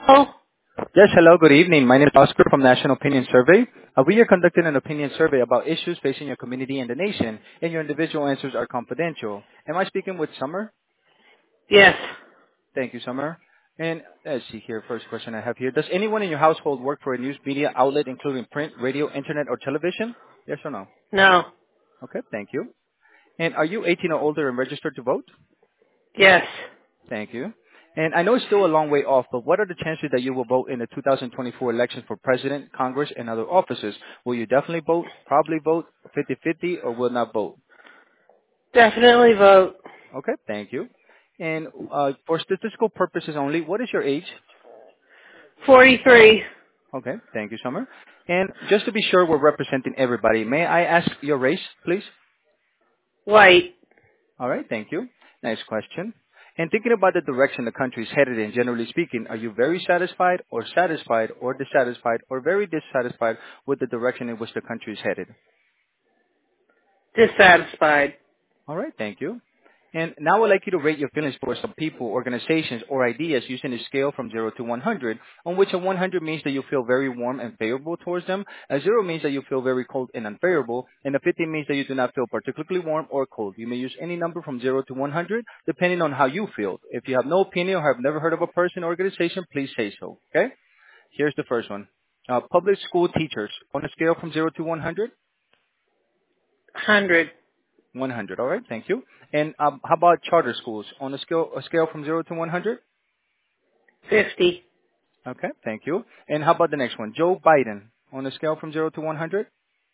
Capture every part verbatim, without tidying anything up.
Oh, Yes, hello, good evening. My name is Oscar from National Opinion Survey. Uh, we are conducting an opinion survey about issues facing your community and the nation, and your individual answers are confidential. Am I speaking with Summer? yes. Thank you, Summer. And let's see here, first question I have here. Does anyone in your household work for a news media outlet, including print, radio, internet, or television? Yes or no? No. Okay, thank you. And are you eighteen or older and registered to vote? Yes. Thank you. And I know it's still a long way off, but what are the chances that you will vote in the two thousand twenty-four election for president, Congress, and other offices? Will you definitely vote, probably vote, fifty-fifty, or will not vote? Definitely vote. Okay, thank you. And uh, for statistical purposes only, what is your age? forty-three. Okay, thank you, Summer. And just to be sure we're representing everybody, may I ask your race, please? White. All right, thank you. Next question. And thinking about the direction the country is headed in, generally speaking, are you very satisfied or satisfied or dissatisfied or very dissatisfied with the direction in which the country is headed? Dissatisfied. All right, thank you. And now I'd like you to rate your feelings for some people, organizations, or ideas using a scale from zero to one hundred, on which a one hundred means that you feel very warm and favorable towards them, a zero means that you feel very cold and unfavorable, and a fifty means that you do not feel particularly warm or cold. You may use any number from zero to one hundred, depending on how you feel. If you have no opinion or have never heard of a person or organization, please say so, okay? Here's the first one. Uh, public school teachers, on a scale from zero to one hundred? one hundred. one hundred. All right. Thank you. And um, how about charter schools on a scale a scale from zero to one hundred? fifty. Okay. Thank you. And how about the next one? Joe Biden on a scale from zero to one hundred?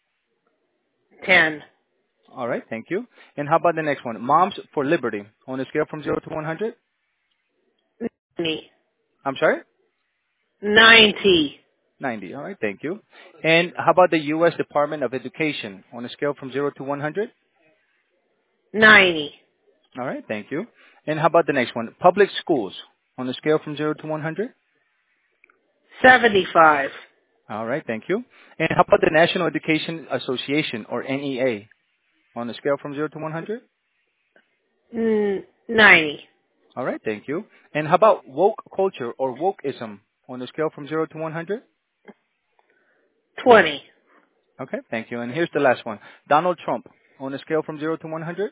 ten. All right. Thank you. And how about the next one? Moms for Liberty on a scale from zero to one hundred? ninety. I'm sorry? ninety. ninety. All right. Thank you. And how about the U S. Department of Education on a scale from zero to one hundred? ninety. All right. Thank you. And how about the next one? Public schools on a scale from zero to one hundred? seventy-five. All right. Thank you. And how about the National Education Association, or N E A, on a scale from zero to one hundred? Mm, ninety. All right. Thank you. And how about woke culture, or wokeism, on a scale from zero to one hundred? twenty. Okay. Thank you. And here's the last one. Donald Trump, on a scale from zero to one hundred?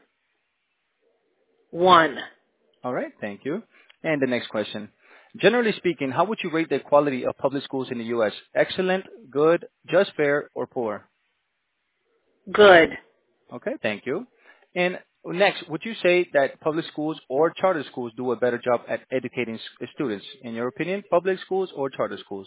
one. All right. Thank you. And the next question. Generally speaking, how would you rate the quality of public schools in the U S? Excellent, good, just fair, or poor? Good. Okay, thank you. And next, would you say that public schools or charter schools do a better job at educating s- students? In your opinion, public schools or charter schools?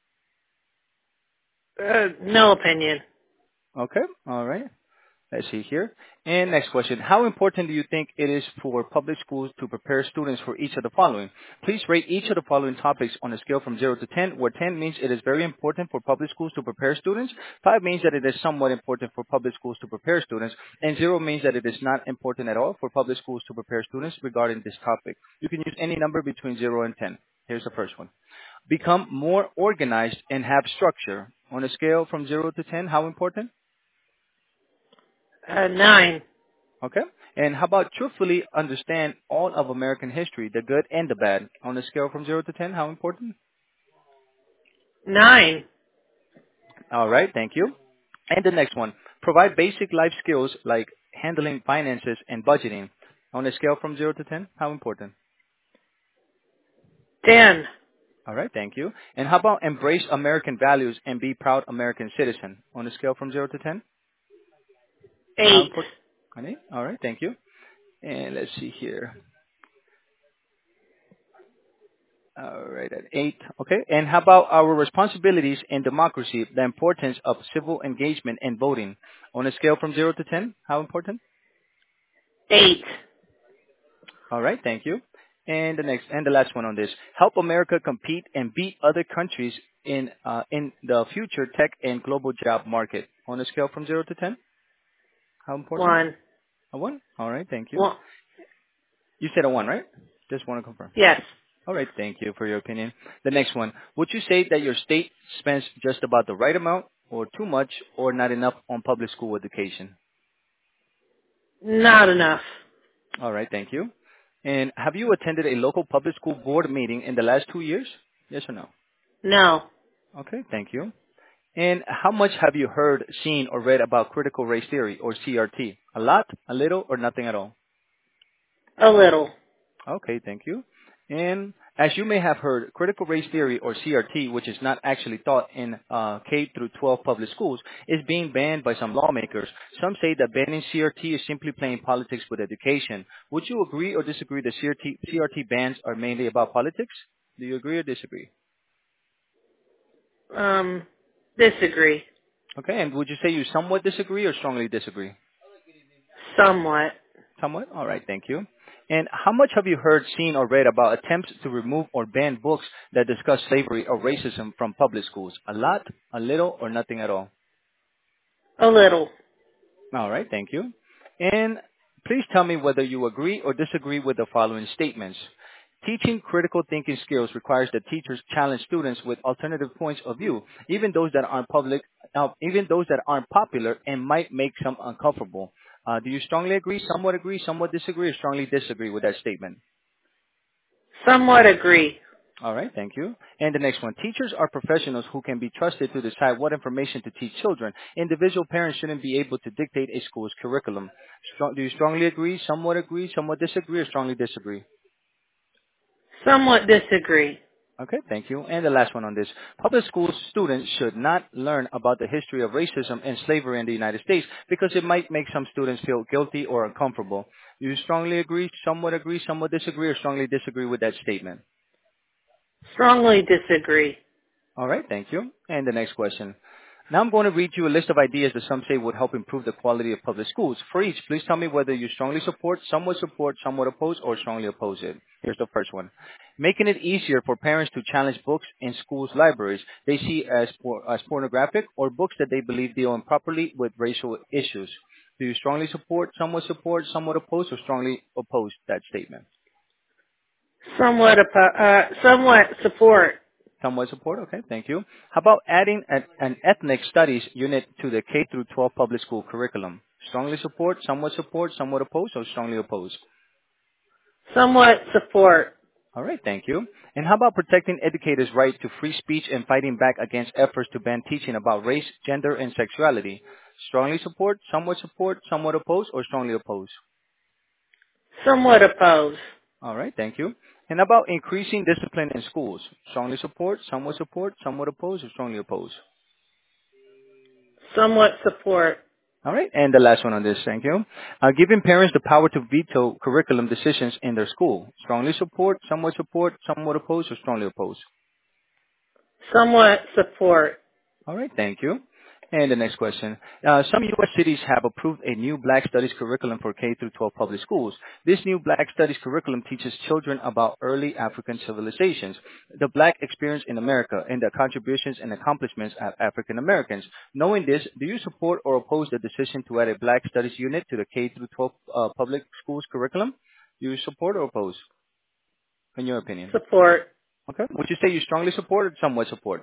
Uh, no opinion. Okay, all right. Let's see here. And next question. How important do you think it is for public schools to prepare students for each of the following? Please rate each of the following topics on a scale from zero to ten, where ten means it is very important for public schools to prepare students, five means that it is somewhat important for public schools to prepare students, and zero means that it is not important at all for public schools to prepare students regarding this topic. You can use any number between zero and ten. Here's the first one. Become more organized and have structure. On a scale from zero to ten, how important? Uh, nine. Okay. And how about truthfully understand all of American history, the good and the bad, on a scale from zero to ten? How important? nine. All right. Thank you. And the next one, provide basic life skills like handling finances and budgeting. On a scale from zero to ten, how important? ten. All right. Thank you. And how about embrace American values and be proud American citizen? On a scale from zero to ten, how eight. important? Honey? All right. Thank you. And let's see here. All right, at eight. Okay. And how about our responsibilities in democracy, the importance of civil engagement and voting? On a scale from zero to ten, how important? eight. All right, thank you. And the next and the last one on this. Help America compete and beat other countries in uh, in the future tech and global job market. On a scale from zero to ten, how important? one. A one? All right, thank you. one. You said a one, right? Just want to confirm. Yes. All right. Thank you for your opinion. The next one. Would you say that your state spends just about the right amount or too much or not enough on public school education? Not enough. All right. Thank you. And have you attended a local public school board meeting in the last two years? Yes or no? No. Okay, thank you. And how much have you heard, seen, or read about critical race theory or C R T? A lot, a little, or nothing at all? A little. Okay, thank you. And as you may have heard, critical race theory or C R T, which is not actually taught in uh, K through twelve public schools, is being banned by some lawmakers. Some say that banning C R T is simply playing politics with education. Would you agree or disagree that C R T, C R T bans are mainly about politics? Do you agree or disagree? Um, disagree. Okay, and would you say you somewhat disagree or strongly disagree? Somewhat. Somewhat? All right, thank you. And how much have you heard, seen, or read about attempts to remove or ban books that discuss slavery or racism from public schools? A lot, a little, or nothing at all? A little. All right, thank you. And please tell me whether you agree or disagree with the following statements. Teaching critical thinking skills requires that teachers challenge students with alternative points of view, even those that aren't public, uh, even those that aren't popular and might make some uncomfortable. Uh, do you strongly agree, somewhat agree, somewhat disagree, or strongly disagree with that statement? Somewhat agree. All right, thank you. And the next one. Teachers are professionals who can be trusted to decide what information to teach children. Individual parents shouldn't be able to dictate a school's curriculum. Strong, do you strongly agree, somewhat agree, somewhat disagree, or strongly disagree? Somewhat disagree. Okay, thank you. And the last one on this. Public school students should not learn about the history of racism and slavery in the United States because it might make some students feel guilty or uncomfortable. Do you strongly agree, somewhat agree, somewhat disagree, or strongly disagree with that statement? Strongly disagree. All right, thank you. And the next question. Now I'm going to read you a list of ideas that some say would help improve the quality of public schools. For each, please tell me whether you strongly support, somewhat support, somewhat oppose, or strongly oppose it. Here's the first one. Making it easier for parents to challenge books in schools' libraries they see as, por- as pornographic or books that they believe deal improperly with racial issues. Do you strongly support, somewhat support, somewhat oppose, or strongly oppose that statement? Somewhat oppo- uh, somewhat support. Somewhat support. Okay, thank you. How about adding an, an ethnic studies unit to the K through twelve public school curriculum? Strongly support, somewhat support, somewhat oppose, or strongly oppose? Somewhat support. All right, thank you. And how about protecting educators' right to free speech and fighting back against efforts to ban teaching about race, gender, and sexuality? Strongly support, somewhat support, somewhat oppose, or strongly oppose? Somewhat oppose. All right, thank you. And how about increasing discipline in schools? Strongly support, somewhat support, somewhat oppose, or strongly oppose? Somewhat support. All right. And the last one on this, thank you. Uh, giving parents the power to veto curriculum decisions in their school. Strongly support, somewhat support, somewhat oppose, or strongly oppose. Somewhat support. All right. Thank you. And the next question. Uh, some U S cities have approved a new Black Studies curriculum for K through twelve public schools. This new Black Studies curriculum teaches children about early African civilizations, the Black experience in America, and the contributions and accomplishments of African Americans. Knowing this, do you support or oppose the decision to add a Black Studies unit to the K through twelve uh, public schools curriculum? Do you support or oppose, in your opinion? Support. Okay. Would you say you strongly support or somewhat support?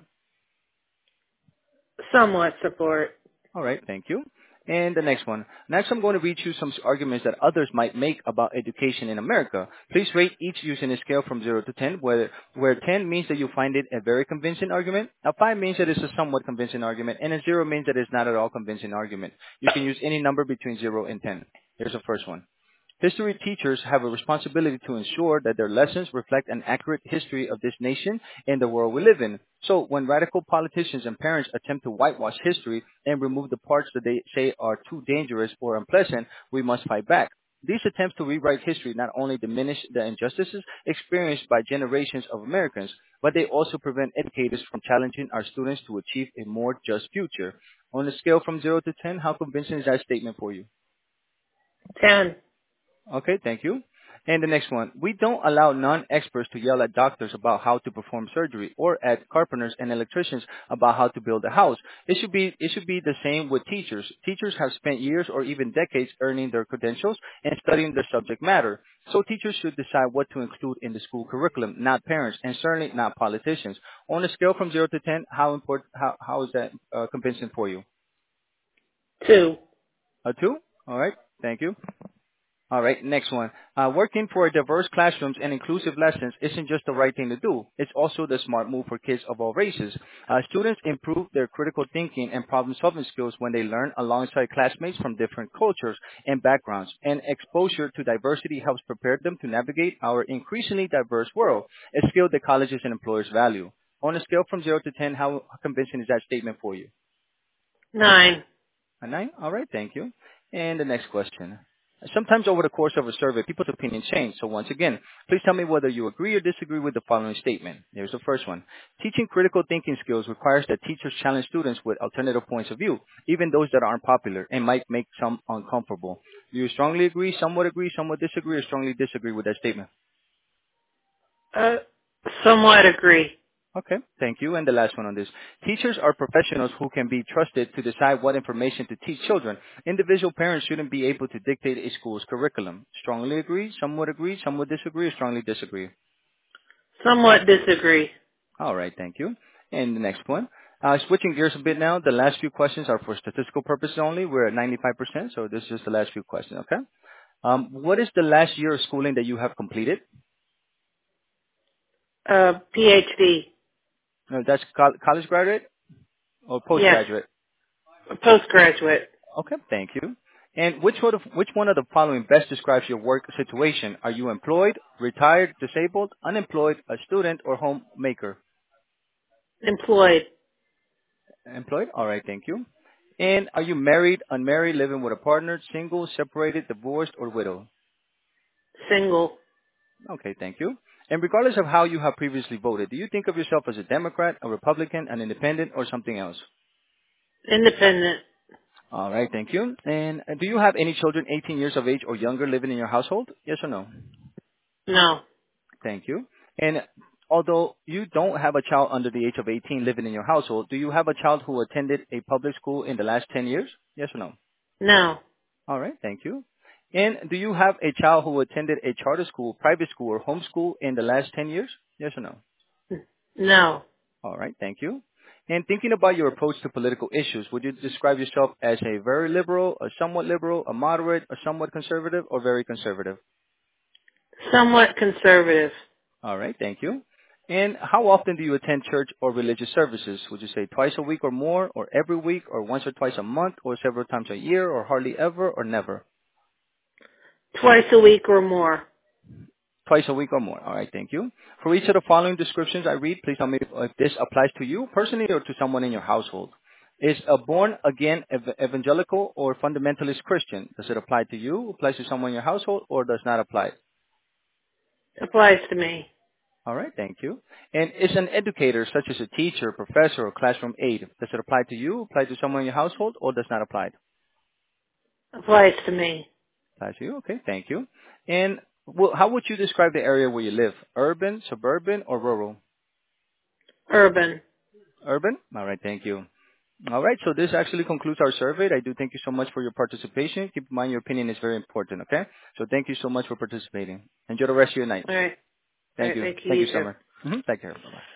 Somewhat support. All right, thank you. And the next one. Next, I'm going to read you some arguments that others might make about education in America. Please rate each using a scale from zero to ten, where, where ten means that you find it a very convincing argument, a five means that it's a somewhat convincing argument, and a zero means that it's not at all convincing argument. You can use any number between zero and ten. Here's the first one. History teachers have a responsibility to ensure that their lessons reflect an accurate history of this nation and the world we live in. So when radical politicians and parents attempt to whitewash history and remove the parts that they say are too dangerous or unpleasant, we must fight back. These attempts to rewrite history not only diminish the injustices experienced by generations of Americans, but they also prevent educators from challenging our students to achieve a more just future. On a scale from zero to ten, how convincing is that statement for you? Ten. Okay, thank you. And the next one. We don't allow non-experts to yell at doctors about how to perform surgery or at carpenters and electricians about how to build a house. It should be, it should be the same with teachers. Teachers have spent years or even decades earning their credentials and studying the subject matter. So teachers should decide what to include in the school curriculum, not parents, and certainly not politicians. On a scale from zero to ten, how important, how, how is that uh, convincing for you? Two. A two? All right. Thank you. All right, next one. Uh, working for diverse classrooms and inclusive lessons isn't just the right thing to do. It's also the smart move for kids of all races. Uh, students improve their critical thinking and problem-solving skills when they learn alongside classmates from different cultures and backgrounds. And exposure to diversity helps prepare them to navigate our increasingly diverse world, a skill that colleges and employers value. On a scale from zero to ten, how convincing is that statement for you? Nine. A nine? All right, thank you. And the next question. Sometimes over the course of a survey, people's opinions change. So once again, please tell me whether you agree or disagree with the following statement. Here's the first one. Teaching critical thinking skills requires that teachers challenge students with alternative points of view, even those that aren't popular and might make some uncomfortable. Do you strongly agree, somewhat agree, somewhat disagree, or strongly disagree with that statement? Uh, somewhat agree. Okay, thank you. And the last one on this. Teachers are professionals who can be trusted to decide what information to teach children. Individual parents shouldn't be able to dictate a school's curriculum. Strongly agree, somewhat agree, somewhat disagree, or strongly disagree? Somewhat disagree. All right, thank you. And the next one. Uh, switching gears a bit now, the last few questions are for statistical purposes only. We're at ninety-five percent, so this is just the last few questions, okay? Um, what is the last year of schooling that you have completed? Uh, PhD. Uh, that's col- college graduate or Yes. postgraduate? Postgraduate. Okay, thank you. And which one of which one of the following best describes your work situation? Are you employed, retired, disabled, unemployed, a student, or homemaker? Employed. Employed. All right, thank you. And are you married, unmarried, living with a partner, single, separated, divorced, or widow? Single. Okay, thank you. And regardless of how you have previously voted, do you think of yourself as a Democrat, a Republican, an independent, or something else? Independent. All right, thank you. And uh, do you have any children eighteen years of age or younger living in your household? Yes or no? No. Thank you. And although you don't have a child under the age of eighteen living in your household, do you have a child who attended a public school in the last ten years? Yes or no? No. All right. Thank you. And do you have a child who attended a charter school, private school, or homeschool in the last ten years? Yes or no? No. All right. Thank you. And thinking about your approach to political issues, would you describe yourself as a very liberal, a somewhat liberal, a moderate, a somewhat conservative, or very conservative? Somewhat conservative. All right, thank you. And how often do you attend church or religious services? Would you say twice a week or more, or every week, or once or twice a month, or several times a year, or hardly ever, or never? Twice a week or more. Twice a week or more. All right, thank you. For each of the following descriptions I read, please tell me if this applies to you personally or to someone in your household. Is a born-again ev- evangelical or fundamentalist Christian? Does it apply to you, applies to someone in your household, or does not apply? Applies to me. All right, thank you. And is an educator, such as a teacher, professor, or classroom aide, does it apply to you, apply to someone in your household, or does not apply? Applies to me. Applies to you. Okay, thank you. And well, how would you describe the area where you live? Urban, suburban, or rural? Urban. Urban. All right, thank you. All right, so this actually concludes our survey. I do thank you so much for your participation. Keep in mind your opinion is very important, okay? So thank you so much for participating. Enjoy the rest of your night. All right. All Thank right. you. Thank you. Thank You you, too. Summer. hmm Take care. Bye-bye.